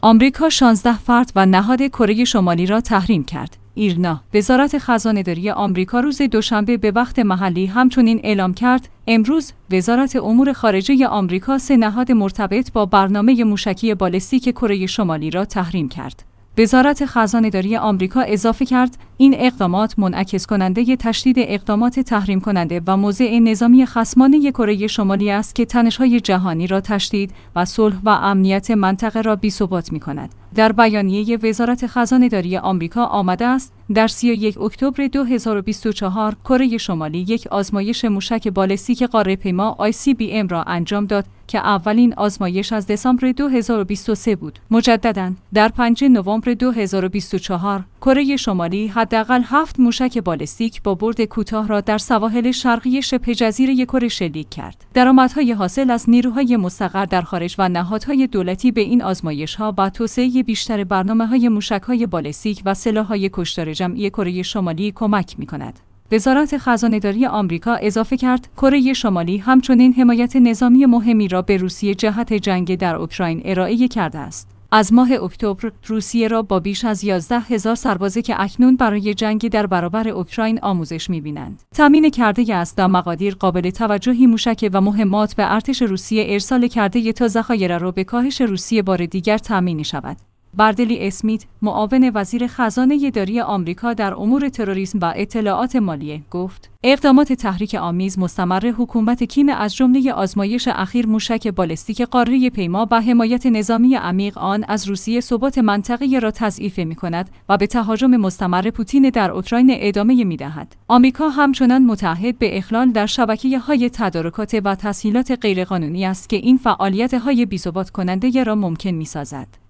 آمریکا 16 فرد و نهاد کره شمالی را تحریم کرد. ایرنا، وزارت خزانه‌داری آمریکا روز دوشنبه به وقت محلی همچنین اعلام کرد امروز وزارت امور خارجه آمریکا 3 نهاد مرتبط با برنامه موشکی بالستیک کره شمالی را تحریم کرد. وزارت خزانه‌داری آمریکا اضافه کرد این اقدامات منعکس کننده تشدید اقدامات تحریم کننده و موضع نظامی خصمانه کره شمالی است که تنش‌های جهانی را تشدید و صلح و امنیت منطقه را بی‌ثبات می‌کند. در بیانیه وزارت خزانه‌داری آمریکا آمده است در 31 اکتبر 2024 کره شمالی یک آزمایش موشک بالستیک قاره‌پیما ICBM را انجام داد که اولین آزمایش از دسامبر 2023 بود. مجدداً در 5 نوامبر 2024 کره شمالی حداقل 7 موشک بالستیک با برد کوتاه را در سواحل شرقی شبه جزیره کره شلیک کرد. درآمدهای حاصل از نیروهای مستقر در خارج و نهادهای دولتی به این آزمایش‌ها و توسعه بیشتر برنامه‌های موشک‌های بالستیک و سلاح‌های کشتار جمعی کره شمالی کمک می‌کند. وزارت خزانه‌داری آمریکا اضافه کرد کره شمالی همچنین حمایت نظامی مهمی را به روسیه جهت جنگ در اوکراین ارائه کرده است. از ماه اکتبر روسیه را با بیش از 11,000 سربازی که اکنون برای جنگ در برابر اوکراین آموزش می‌بینند تامین کرده است و مقادیر قابل توجهی موشک و مهمات به ارتش روسیه ارسال کرده تا ذخایر را به کاهش روسیه بار دیگر تامین شود. بردلی اسمیت، معاون وزیر خزانه داری آمریکا در امور تروریسم و اطلاعات مالیه، گفت: اقدامات تحریک آمیز مستمر حکومت کیم از جمله آزمایش اخیر موشک بالستیک قاره پیما و حمایت نظامی عمیق آن از روسیه ثبات منطقه‌ای را تضعیف می‌کند و به تهاجم مستمر پوتین در اوکراین ادامه می‌دهد. آمریکا همچنان متعهد به اخلال در شبکه‌های تدارکات و تسهیلات غیرقانونی است که این فعالیت‌های بی‌ثبات کننده را ممکن می‌سازد.